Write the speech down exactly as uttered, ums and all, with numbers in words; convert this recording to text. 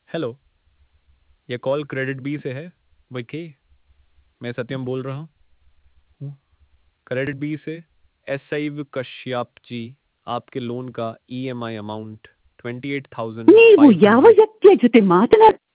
Hello, ये call credit B से है। विकी, मैं सत्यम बोल रहा हूँ क्रेडिट बी से। एस आई कश्यप जी, आपके लोन का E M I amount twenty eight thousand ನೀವು फाइव ಯಾವ हंड्रेड। ವ್ಯಕ್ತಿಯ ಜೊತೆ ಮಾತನಾಡ